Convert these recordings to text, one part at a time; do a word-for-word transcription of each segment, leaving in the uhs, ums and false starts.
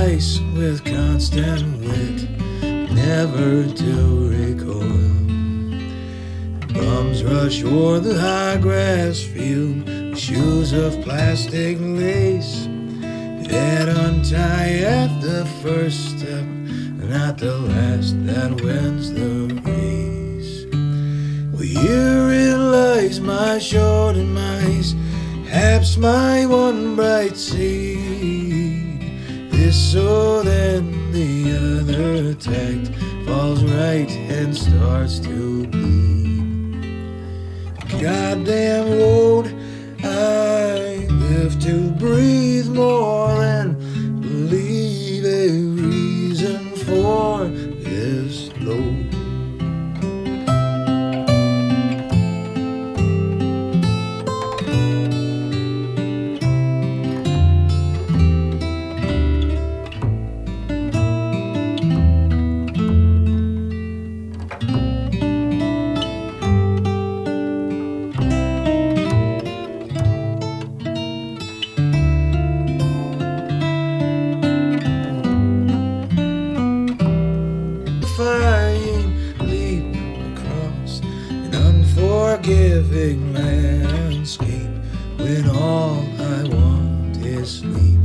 face with constant wit, never to recoil. Bums rush o'er the high grass field, shoes of plastic lace that untie at the first step, not the last that wins the race. Well, herein lies my short demise, perhaps my one bright seed. This so then the other tact falls right and starts to bleed. Goddamn road, I live to breathe more than believe a reason for this load. Leap across an unforgiving landscape when all I want is sleep.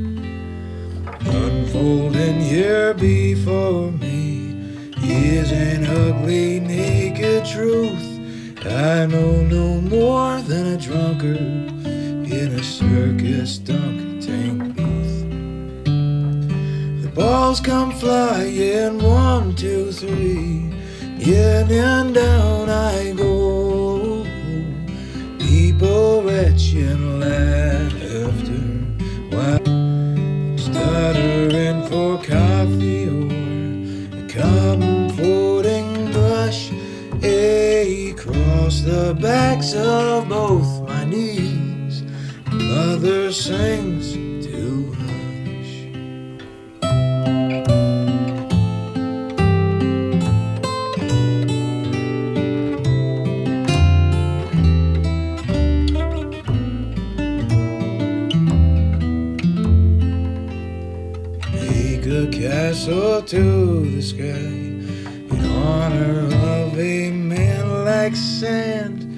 Unfolding here before me is an ugly, naked truth. I know no more than a drunkard in a circus dunk tank booth. The balls come flying, one, two, three, in and down I go. People retching laughter while stuttering for coffee or a comforting brush across the backs of both my knees. Mother sings to hush. Make a castle to the sky in honor of a man like sand.